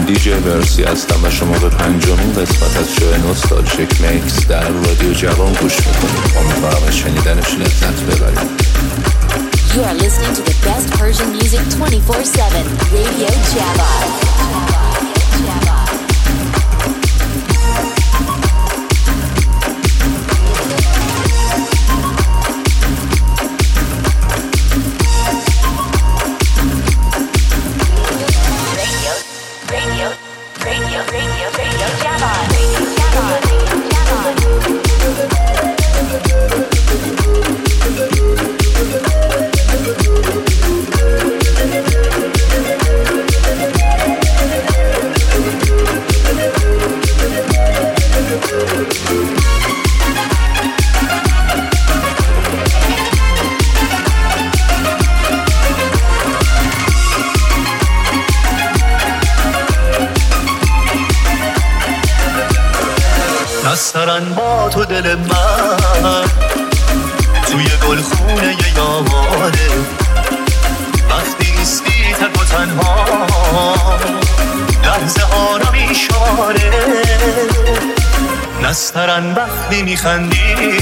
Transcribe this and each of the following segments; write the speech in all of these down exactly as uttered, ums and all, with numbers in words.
دیجی مرسی هستم و شما به پنجمین قسمت از شو نوستالژیک میکس در رادیو جوان گوش میکنید. امیدوارم از شنیدنش لذت ببرید. You are listening to the best Persian music twenty-four seven, Radio Java. نسترن با تو دل من توی گلخونه ی یامانه وقتی نیستی تک و تنها لحظه ها را میشاره نسترن وقتی میخندی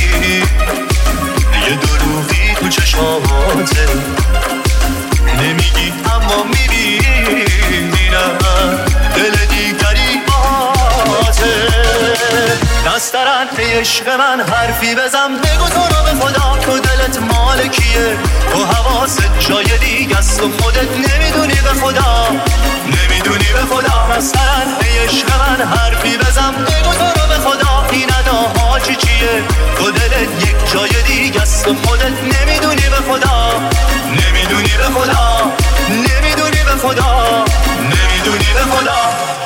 یه دروغی تو چشماته نمیگی اما میبینم دل دیگری باته نسترن ای عشق من حرفی بزن بگو تو رو به خدا تو دلت مال کیه تو حواست جای دیگه است و خودت نمیدونی به خدا نمیدونی به خدا نسترن ای عشق من حرفی بزن بگو تو رو به خدا این اداها چی چیه تو دلت یک جای دیگه است و خودت نمیدونی به خدا نمیدونی به خدا نمیدونی به خدا نمیدونی به خدا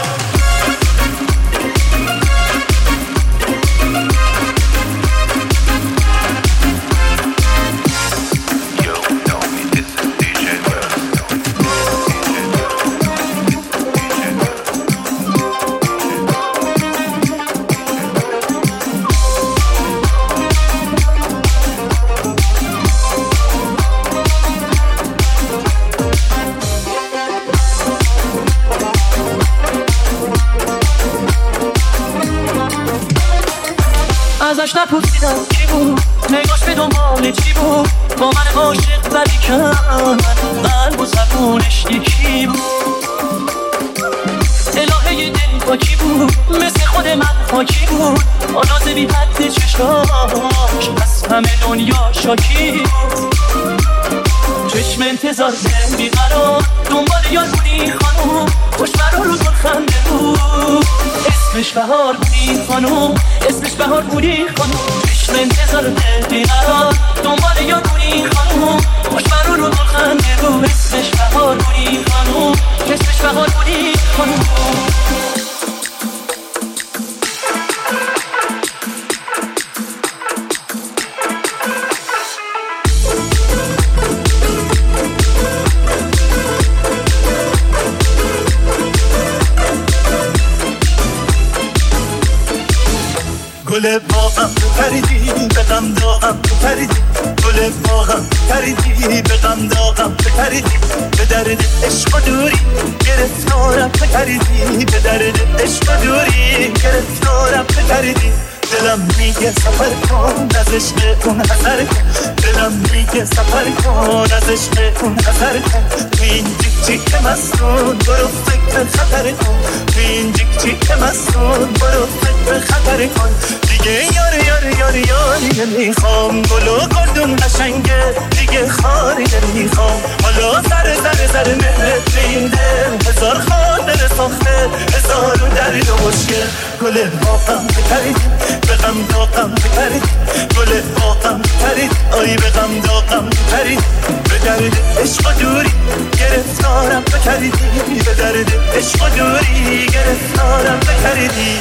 ازش نپرسیدم کی بود نگاش به دنبال چی بود با من عاشق ولی کن قلب و زبونش یکی بود الهه دل با کی بود مثل خود من خاکی بود آناز بی حد چشماش از همه دنیا شاکی بود چشم انتظار دل بیقرار دنبال یاد بودی خانوم خوش مرا رو گل خنده بود اسمش بهار بودی خانوم اسمش بهار بودی خانوم چشم انتظار دل بیقرار دنبال یاد بودی خانوم خوش مرا رو گل خنده بود اسمش بهار بودی خانوم اسمش بهار بودی خانوم گل باغم پریدی به غم داغم پریدی گل باغم پریدی به غم داغم پریدی به درد عشق و دوری گرفتارم پریدی به درد عشق و دوری گرفتارم پریدی دلم میگه سفر کن از عشقتون حذر کن دلم میگه سفر کن از عشقتون حذر کن تو این جیک جیک مستون برو فکر خطر کن تو این جیک جیک مستون برو فکر خطر کن دیگه یاری یاری یاری یاری نمیخوام گل و گلدون قشنگه دیگه خاری نمیخوام حالا سر سر سر مهرت به این دل هزار خاطر ساخته هزار درد و مشکل گل باقم بکردی به غم داغم بکردی گل باقم بکردی آی به غم داغم بکردی به درد عشق و دوری گرفتارم بکردی به درد عشق و دوری گرفتارم بکردی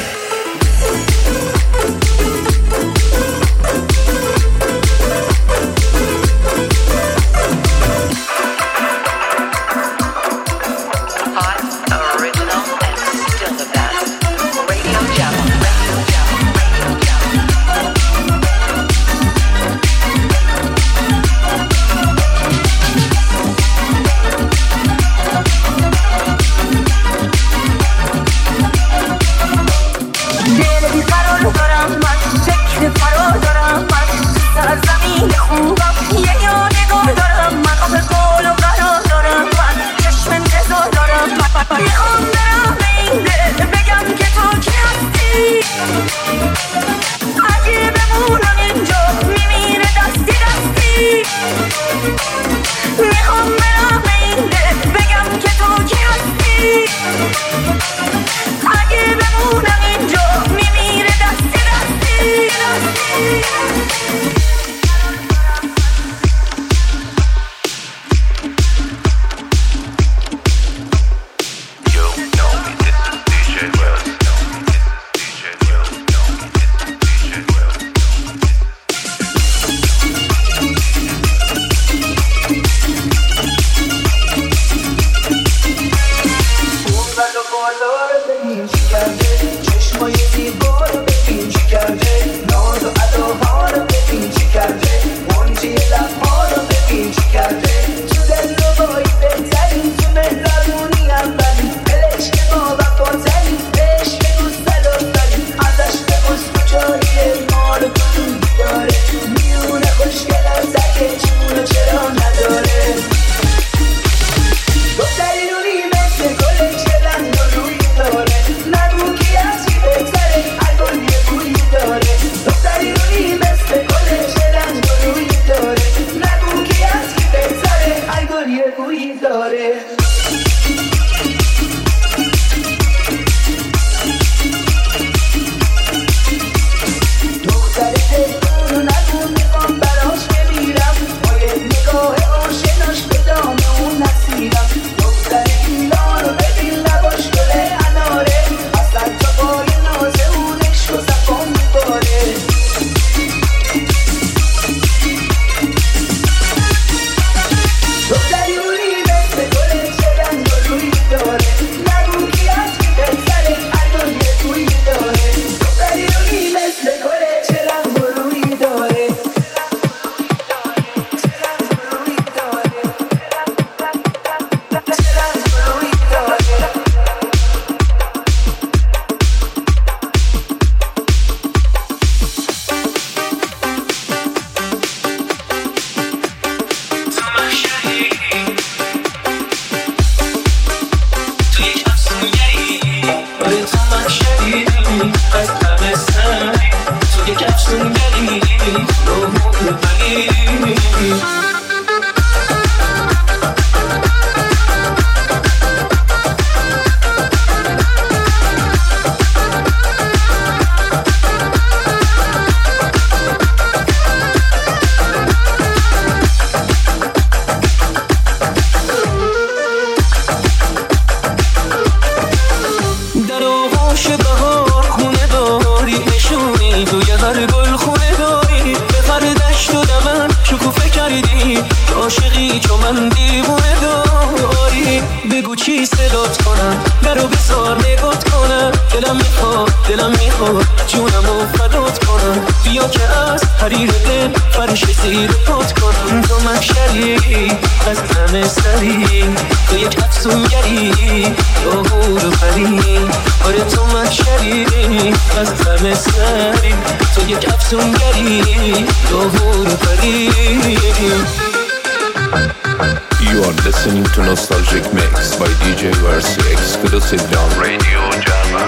You are listening to Nostalgic Mix by D J Versi exclusive on Radio Java.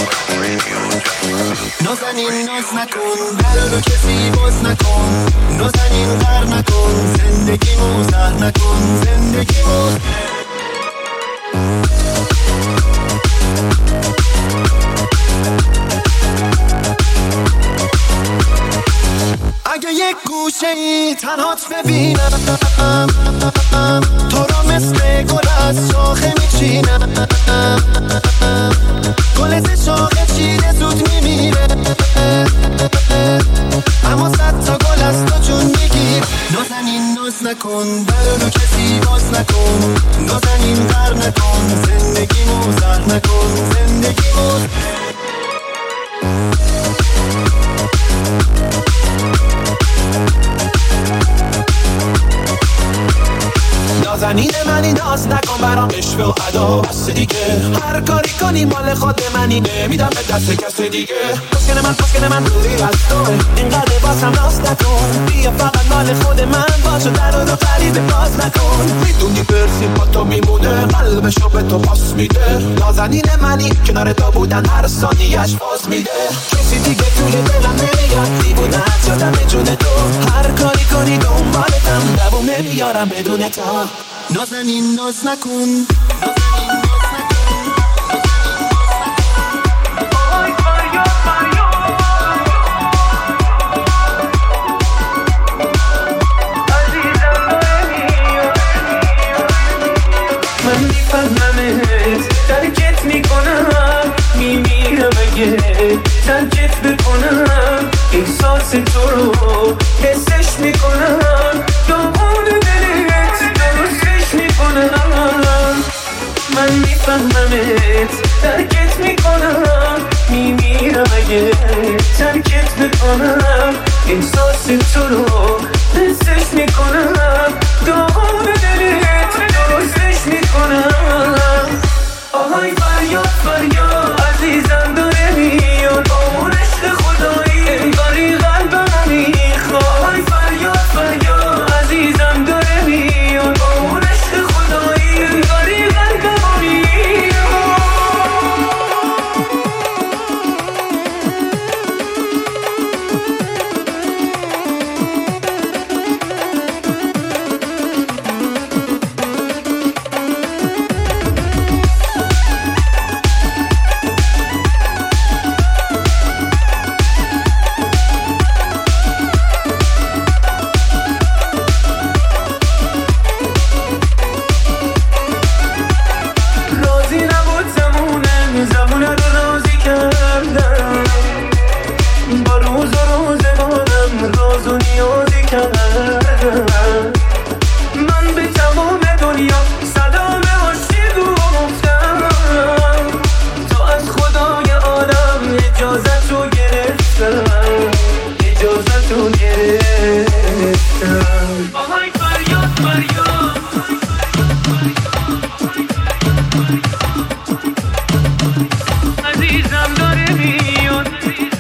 نازنین ناز نکن در رو کسی باز نکن نازنین غر نکن زندگیمو زهر نکن زندگیمو اگه یک گوشه ای تنهات ببینم تو را مثل گل از شاخه میچینم گل ز شاخه چیده زود میمیره اما صد تا گل از تو جون میگیر نازنین ناز نکن در رو کسی باز نکن نازنین غر نکن زندگیمو زهر نکن زندگیمو نازنین منی ناز نکن برام عشق و ادا بس دیگه هر کاری کنی مال خود منی نمیدم به دست کسی دیگه پسکن من پسکن من روی از توه اینقدر بازم ناز نکن بیا فقط مال خود من باشو در رو غریبه باز نکن میدونی برسیم با تو میمونه قلبشو به تو پاس میده نازنین منی کنار تو بودن هر ثانیه‌اش باز میده کسی دیگه توی دلم نمیاد دیوونه شدم به جون تو هر کاری کنی دنبالتم دوام نمیارم بدون تو نازنین ناز نکن احساس تو رو حسش میکنم، داغون دلت درستش میکنم. من میفهممت ترکت میکنم، میمیرم اگه ترکت بکنم. احساس تو رو حسش میکنم، داغون دلت درستش میکنم. آهای فریاد فریاد عزیزم داره میاد، اون عشق خدایی انگاری قلبم میخواد. آهای فریاد فریاد عزیزم داره میاد، اون عشق خدایی انگاری قلبم میخواد. من به تمام دنیا سلام عاشق گفتم، تو از خدای عالم اجازت رو گرفتم، اجازت رو گرفتم. آهای فریاد فریاد عزیزم داره میاد.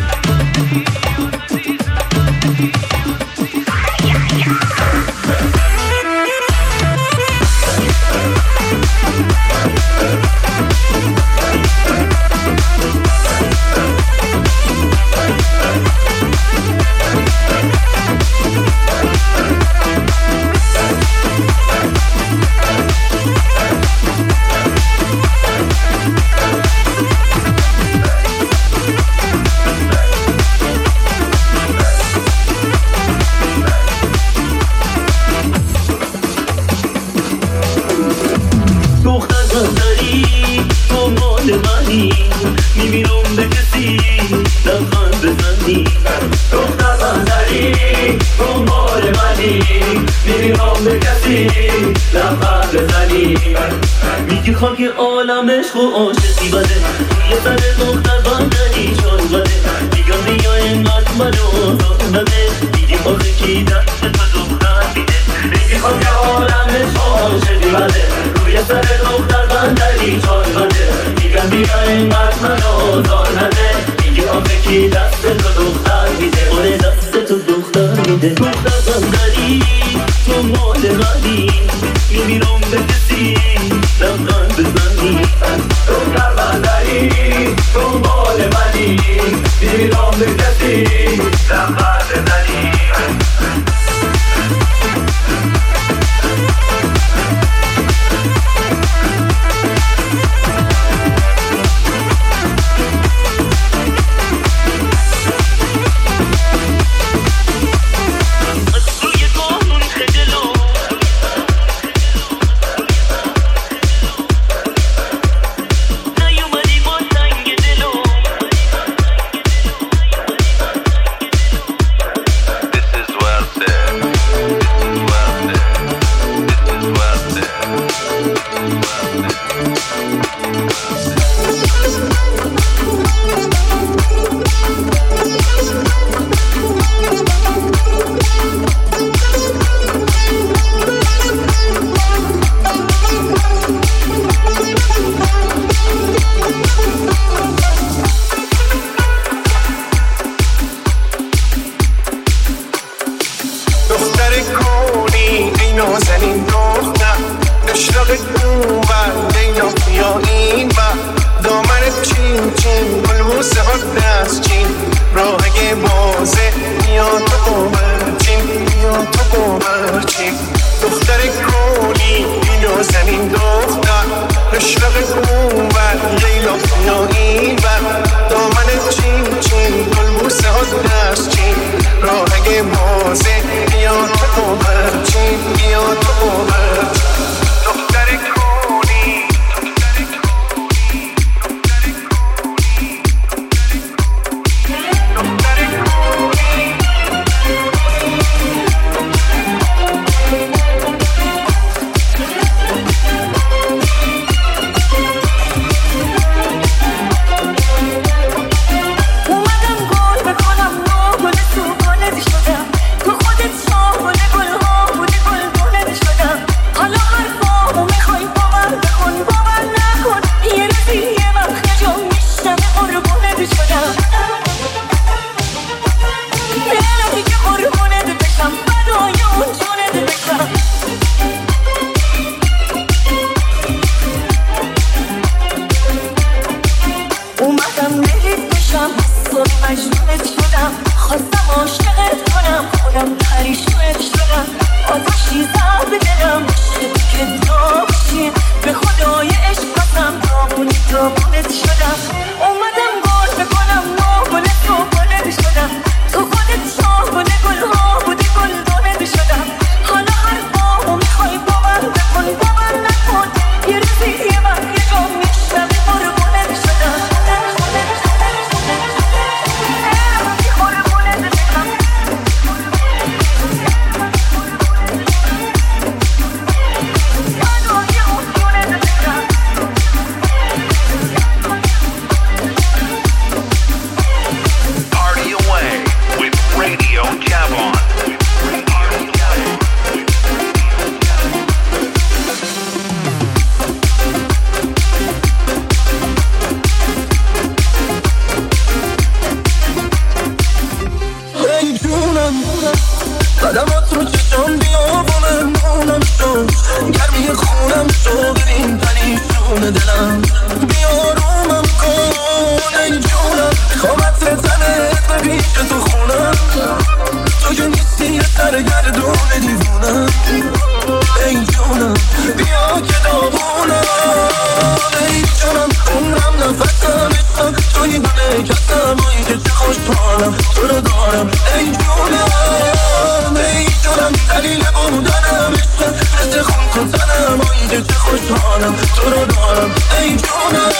میمیرم به کسی لبخند بزنی، دختر بندری دنبال منی. میمیرم به کسی لبخند بزنی، میگی خاک عالم عشق و عاشقی بده، یه سر دختر بندری چون بده. میگم بیا اینقدر منو آزاد نده، میگی آخه کی دست تو دختر میده. میگی خاک عالم عشق و عاشقی بده، روی سر دختر بندری چون بده. میگم بیا اینقدر منو آزار نده، میگی آخه کی دست تو دختر میده. آره دست تو دختر میده. دختر بندری تو مال منی، میمیرم به کسی لبخند بزنی. دختر بندری تو مال منی، میمیرم به کسی لبخند بزنی. جونم قدمات رو چشم بیابونم مونم شو گرمی خونم شو ببین پریشون دلم بیارومم کن ای جونم خوام عطر تنت به پیش تو خونم تو که نیستی یه سرگردون دیوونم ای جونم بیا که داغونم ای جونم عمرم نفسم عشقم توی همه کسم آیی که چه خوشحالم تو رو دارم ای جونم ای جونم دلیل بودنم عشقم مثل خون کن تنم آیی که چه خوشحالم تو رو دارم ای جونم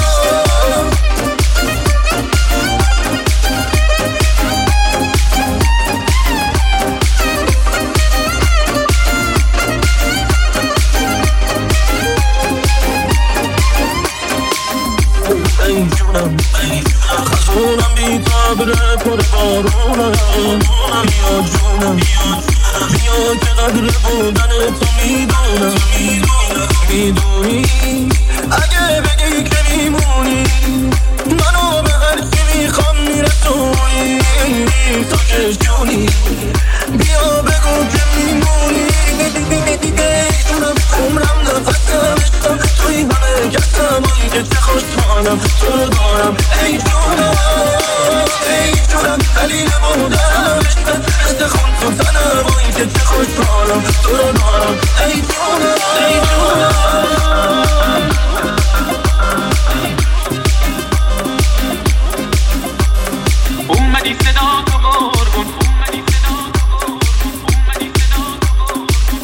ای جونم خزونم بی تابره پر بارونم بیا جونم بیا که قدر بودن تو میدونم میدونی اگه بگی که میمونی منو به هرچی میخوام میرسونی تو که جونی بیا بگو که میمونی ای جونم عمرم نفسم عشقم توی همه کسم آیی که چه خوشحالم تو رو دارم ای جونم ای جونم دلیل بودنم عشقم مثل خون تو تنم آیی که چه خوشحالم تو رو دارم ای جونم ای جونم اومدی صدا تو قربون اومدی صدا تو اومدی صدا تو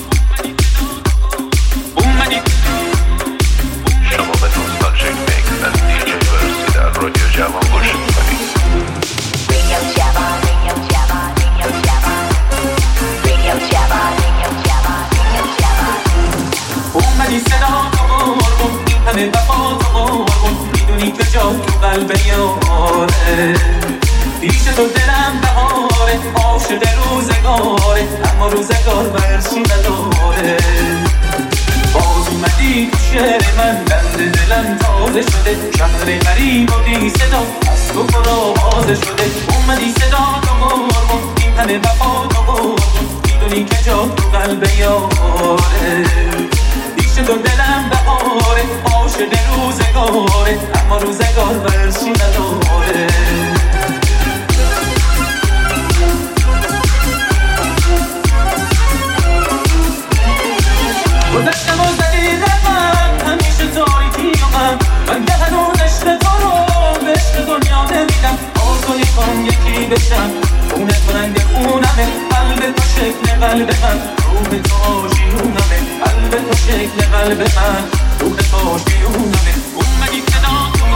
اومدی شما به نوستالژیک میکس از دی جی ورسی در رادیو جوان گوش میکنید. Radio Java, Radio Java, Radio Java, Radio Java, Radio Java, Radio Java. اومدی صدا تو قربون این همه وفا تو قربون میدونی که جا تو قلب یاره پیش تو دلم بهاره عاشق روزگاره اما روزگار برشی نداره باز اومدی تو شهر من دند دلم تازه شده شهر غریب و بی صدا از تو پر آوازه شده اومدی صدا تو قربون این همه وفا تو قربون میدونی که جا تو قلب یاره پیش تو دلم بهاره عاشق روزگاره اما روزگار برشی نداره گذشتم و زدی رقم همیشه تاریکی و من من که هنوز عشق تو رو به عشق دنیا نمیدم آزو یکم یکی بشم خونه تو رنگ خونمه قلب تو شکل قلب من روح تو آشیونمه قلب تو شکل قلب من روح تو آشیونمه اومدی صدا تو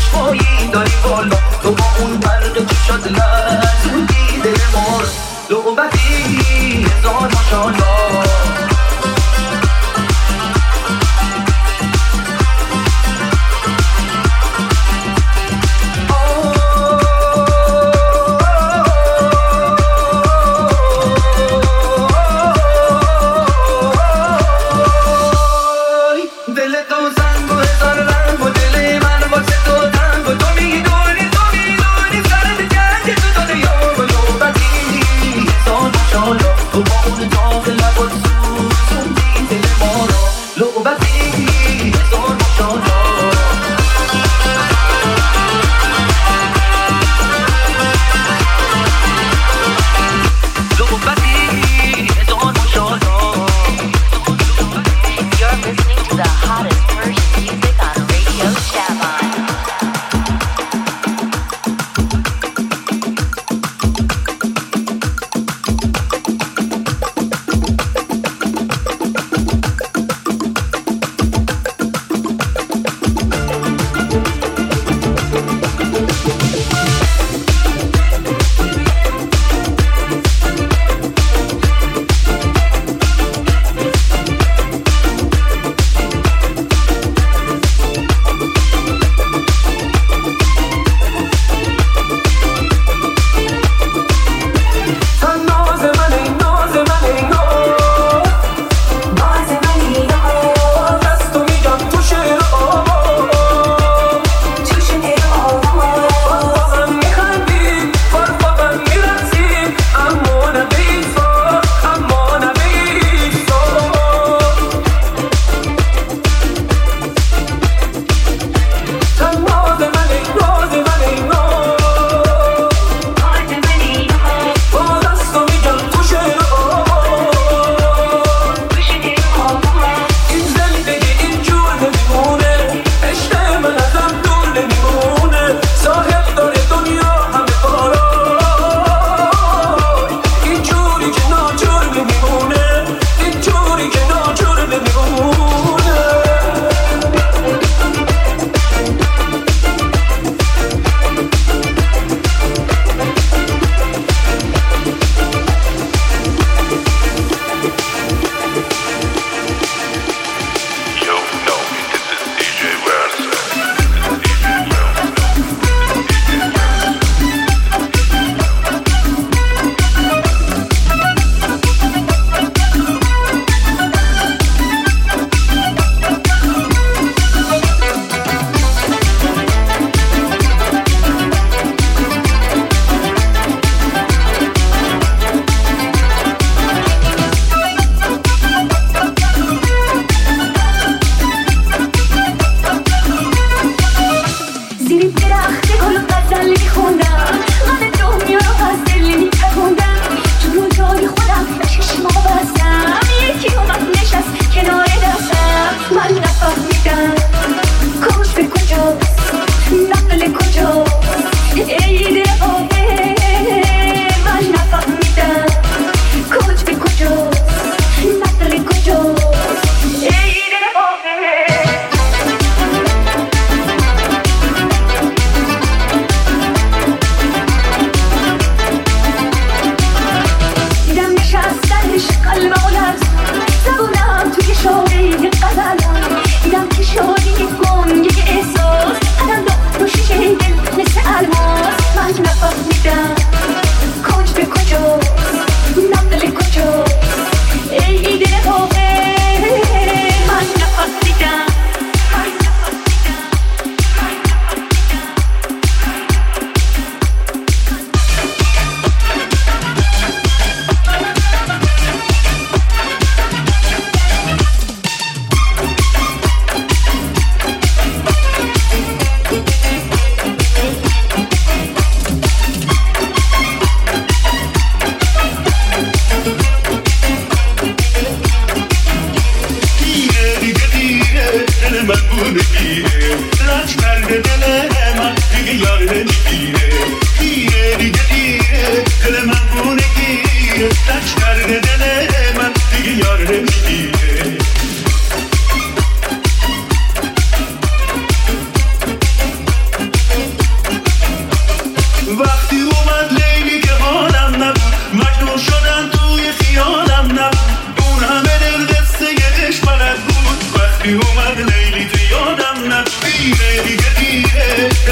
خوشبایی داری بالا، تو با اون برق چشات لرزوندی دل ما رو، لعبتی هزار ماشالله. دل تو زنگ و هزار رنگ و دل من واسه تو تنگ و تو میدونی تو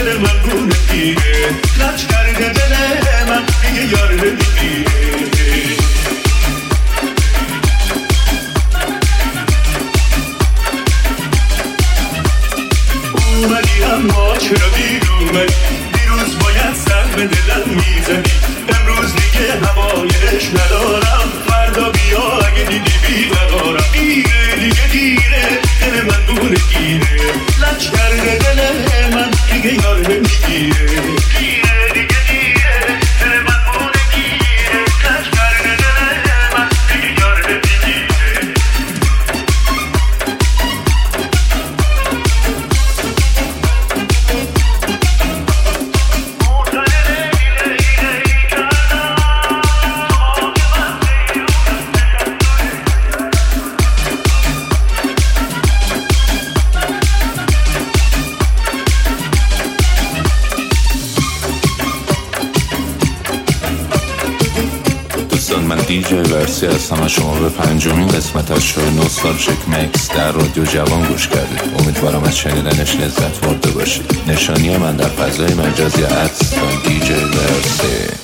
دل من گونه گیره لج کرده دل من دیگه یار نمیگیره اومدی اما چرا دیر اومدی دیروز باید سر به دلم میزدی امروز دیگه همایش ندارم فردا بیا اگه دیدی بی ندارم دیره دیگه دیره دل من گونه گیره لج کرده دل من دیگه یار نمیگیره دیره دیگه دیره دل من گونه گیره لج کرده دل من دیگه یار نمیگیره من دیجی ورسی هستم و شما به پنجمین قسمت از شو نوستالژیک مکس در رادیو جوان گوش کردید. امیدوارم از شنیدنش لذت برده باشید. نشانی من در فضای مجازی ات دیجی ورسی.